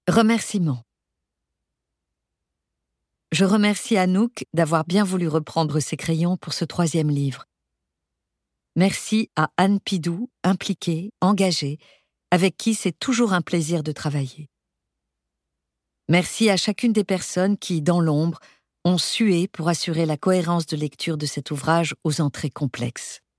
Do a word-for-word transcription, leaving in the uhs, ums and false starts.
Remerciements. Je remercie Anouk d'avoir bien voulu reprendre ses crayons pour ce troisième livre. Merci à Anne Pidou, impliquée, engagée, avec qui c'est toujours un plaisir de travailler. Merci à chacune des personnes qui, dans l'ombre, ont sué pour assurer la cohérence de lecture de cet ouvrage aux entrées complexes.